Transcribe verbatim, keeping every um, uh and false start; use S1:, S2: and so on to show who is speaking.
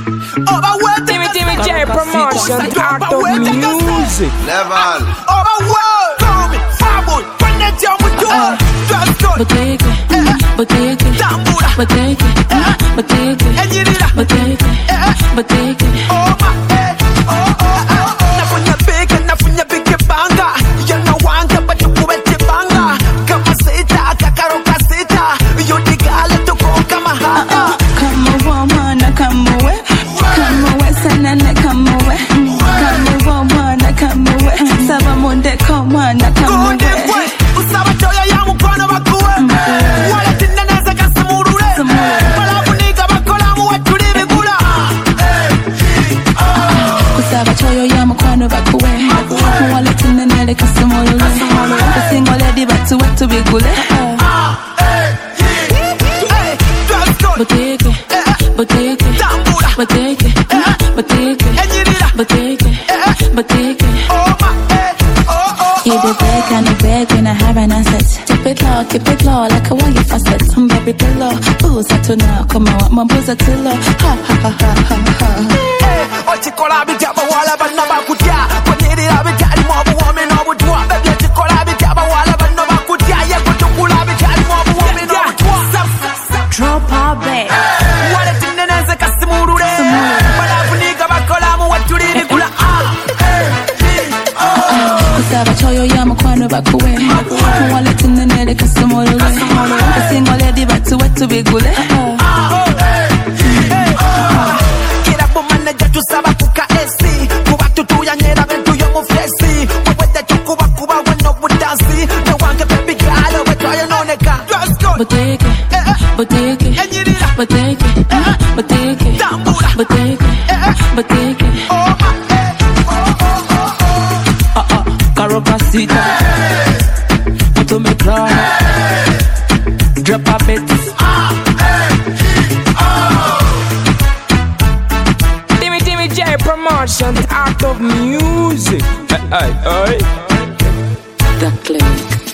S1: Overworld.
S2: Timmy Timmy J Promotion, the art of music.
S3: Level.
S1: Overworld. Call me Fireboy. When they jump with you. Just go.
S4: Boteke, boteke,
S1: Tambura.
S4: boteke, boteke,
S1: Engineer.
S4: boteke, boteke.
S1: Oh my head. Oh oh oh. Nafunya big, nafunya big banga. Yana wanga but you kubete banga. Kama sita, kakaro kasita. You digale to go kama hada.
S4: Come woman, come away, come away, sanana, come away, come woman, come away, sabamunde, come on, come away.
S1: Usaba toya ya mukwano bakuwe. Wale tineneza kasimurure. Balafunika bakola muwe tuli bigula.
S4: Kusaba choyo ya mukwano bakuwe, wale tinenele kasimulule, single di batu wetu bigule. Boteke, boteke, boteke, boteke, boteke, boteke. You the beg and the beg when I have an asset. Keep it low, keep it low like a wire faucet. Some baby pillow, booze at to now. Come on, my booze at to low. Ha ha ha ha ha ha.
S1: Ochikola bijaba wala bana bakutya. Kwenye abijali mwabu wame no budwa. Baby ochikola bijaba wala bana bakutya. Ye kutukula bijali mwabu wame no budwa.
S4: Drop our bag.
S1: Wale tineneze kasimurure. Balafunika bakola muwe tuli bigula.
S4: Kusaba choyo ya mukwano bakuwe, wale tinenele kasimulule, single di batu wetu bigule.
S1: Kira bumane jatu saba kuka esi. Kuba tutu ya nyera bentu yo muflesi. Wawete chukuba kuba weno budansi. Ne wange baby girl wetu ayo noneka.
S4: Boteke, boteke, boteke, boteke, boteke, boteke.
S2: Carocasita, to me cry, drop a bit. Timmy Timmy J Promotion, the art of music. Hey, hey, hey.
S4: The click.